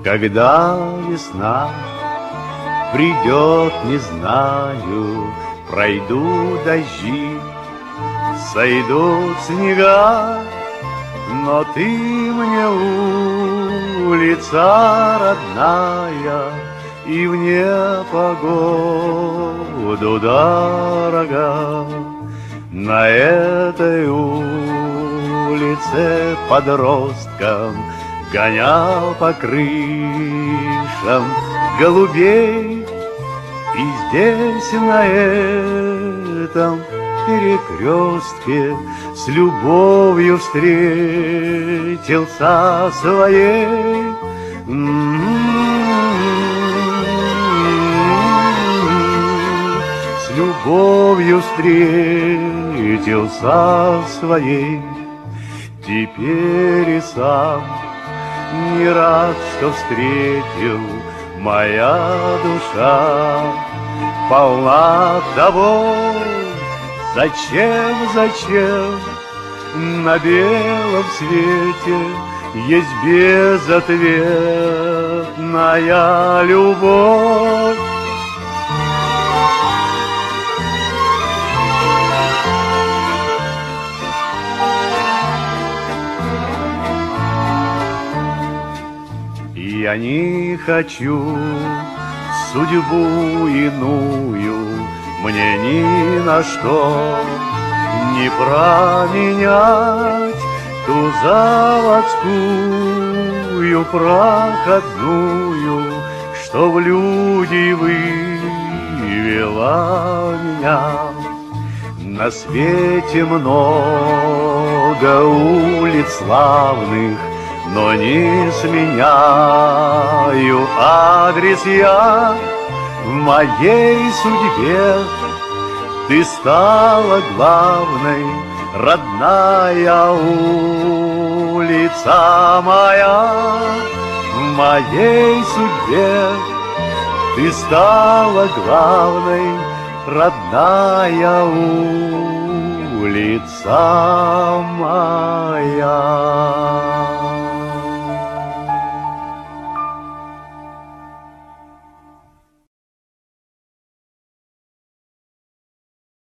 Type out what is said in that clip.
Когда весна придет, не знаю, пройдут дожди, сойдут снега, но ты мне улица родная и в непогоду дорога. На этой улице подростком гонял по крышам голубей, и здесь на этом перекрестке с любовью встретился своей. С любовью встретился своей. Теперь и сам не рад, что встретил, моя душа полна того. Зачем на белом свете есть безответная любовь? Я не хочу судьбу иную, мне ни на что не променять ту заводскую проходную, что в люди вывела меня. На свете много улиц славных, но не сменяю адрес я. В моей судьбе ты стала главной, родная улица моя. В моей судьбе ты стала главной, родная улица моя.